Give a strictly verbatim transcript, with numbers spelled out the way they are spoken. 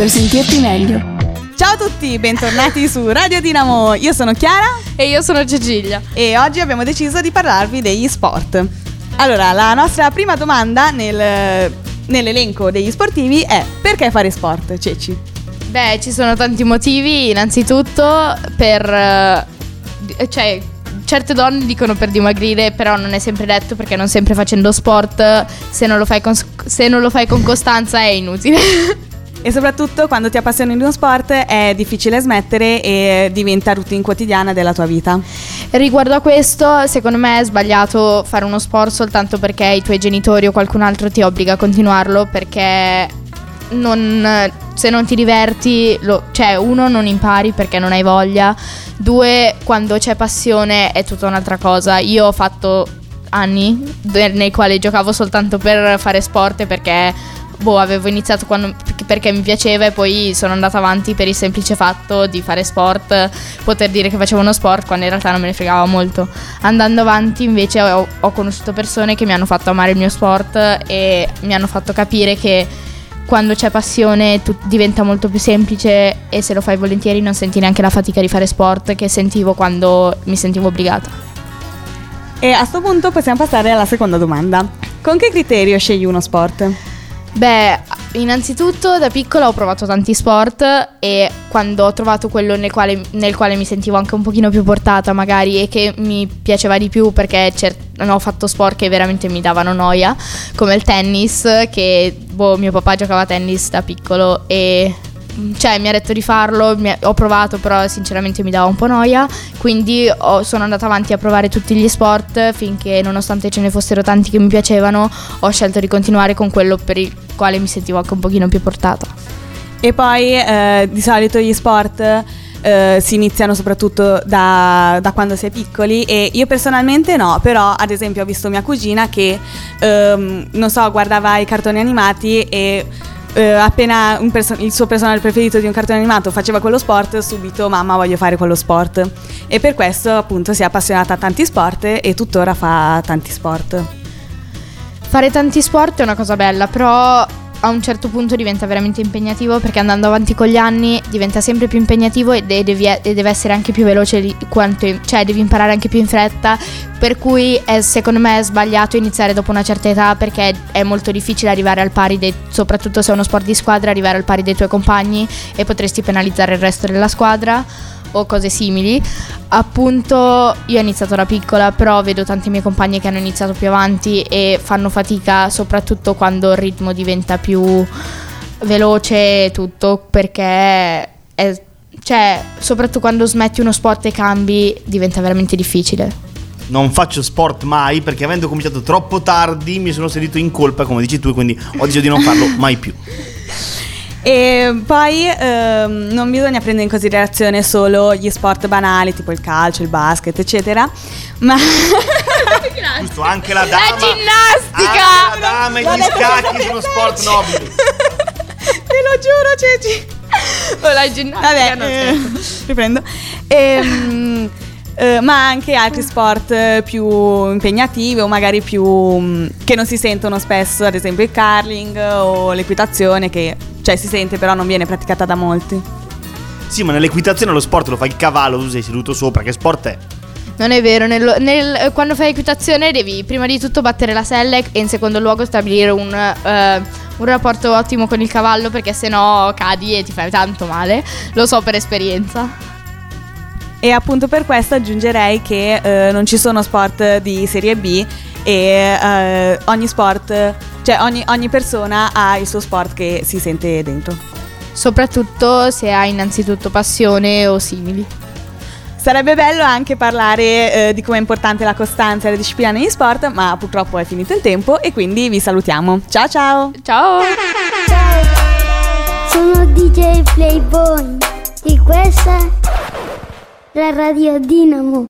per sentirti meglio. Ciao a tutti, bentornati su Radio Dinamo. Io sono Chiara e io sono Cecilia e oggi abbiamo deciso di parlarvi degli sport. Allora, la nostra prima domanda nel, nell'elenco degli sportivi è: perché fare sport, Ceci? Beh, ci sono tanti motivi. Innanzitutto per... cioè, certe donne dicono per dimagrire, però non è sempre detto, perché non sempre facendo sport, se non lo fai con, se non lo fai con costanza, è inutile. E soprattutto quando ti appassioni di uno sport è difficile smettere e diventa routine quotidiana della tua vita. Riguardo a questo, secondo me è sbagliato fare uno sport soltanto perché i tuoi genitori o qualcun altro ti obbliga a continuarlo, perché non, se non ti diverti, lo, cioè uno, non impari perché non hai voglia, due, quando c'è passione è tutta un'altra cosa. Io ho fatto anni nei quali giocavo soltanto per fare sport e perché boh, avevo iniziato quando, perché mi piaceva, e poi sono andata avanti per il semplice fatto di fare sport, poter dire che facevo uno sport quando in realtà non me ne fregava molto. Andando avanti invece ho, ho conosciuto persone che mi hanno fatto amare il mio sport e mi hanno fatto capire che quando c'è passione tu, diventa molto più semplice, e se lo fai volentieri non senti neanche la fatica di fare sport che sentivo quando mi sentivo obbligata. E a sto punto possiamo passare alla seconda domanda: con che criterio scegli uno sport? Beh, innanzitutto da piccola ho provato tanti sport, e quando ho trovato quello nel quale, nel quale mi sentivo anche un pochino più portata magari, e che mi piaceva di più, perché cer- ho fatto sport che veramente mi davano noia, come il tennis, che boh, mio papà giocava a tennis da piccolo e cioè mi ha detto di farlo, mi ha, ho provato, però sinceramente mi dava un po' noia, quindi ho, sono andata avanti a provare tutti gli sport finché, nonostante ce ne fossero tanti che mi piacevano, ho scelto di continuare con quello per il quale mi sentivo anche un pochino più portata. E poi eh, di solito gli sport eh, si iniziano soprattutto da, da quando si è piccoli, e io personalmente no, però ad esempio ho visto mia cugina che ehm, non so, guardava i cartoni animati e Uh, appena un perso- il suo personaggio preferito di un cartone animato faceva quello sport, subito mamma voglio fare quello sport, e per questo appunto si è appassionata a tanti sport e tuttora fa tanti sport. Fare tanti sport è una cosa bella, però a un certo punto diventa veramente impegnativo, perché andando avanti con gli anni diventa sempre più impegnativo e devi, e deve essere anche più veloce di quanto, cioè devi imparare anche più in fretta, per cui è, secondo me è sbagliato iniziare dopo una certa età, perché è molto difficile arrivare al pari dei, soprattutto se è uno sport di squadra, arrivare al pari dei tuoi compagni, e potresti penalizzare il resto della squadra o cose simili. Appunto io ho iniziato da piccola, però vedo tanti miei compagni che hanno iniziato più avanti e fanno fatica, soprattutto quando il ritmo diventa più veloce e tutto, perché è, cioè soprattutto quando smetti uno sport e cambi diventa veramente difficile. Non faccio sport mai perché, avendo cominciato troppo tardi, mi sono sentito in colpa, come dici tu, quindi ho deciso di non farlo mai più. E poi ehm, non bisogna prendere in considerazione solo gli sport banali, tipo il calcio, il basket, eccetera, ma giusto, anche la dama, la ginnastica, anche la dama e gli scacchi sono sport nobili. Te lo giuro, Ceci. O la ginnastica. Vabbè, eh, riprendo. Ehm, eh, ma anche altri sport più impegnativi o magari più che non si sentono spesso, ad esempio il curling o l'equitazione, che cioè si sente però non viene praticata da molti. Sì, ma nell'equitazione lo sport lo fa il cavallo, tu sei seduto sopra, che sport è? Non è vero, nel, nel, quando fai equitazione devi prima di tutto battere la sella e in secondo luogo stabilire un, uh, un rapporto ottimo con il cavallo, perché sennò cadi e ti fai tanto male, lo so per esperienza. E appunto per questo aggiungerei che eh, non ci sono sport di serie B, e eh, ogni sport, cioè ogni, ogni persona ha il suo sport che si sente dentro. Soprattutto se hai innanzitutto passione o simili. Sarebbe bello anche parlare eh, di come è importante la costanza e la disciplina negli sport, ma purtroppo è finito il tempo e quindi vi salutiamo. Ciao ciao! Ciao! Ciao! Sono D J Playboy e questa è la Radio Dinamo.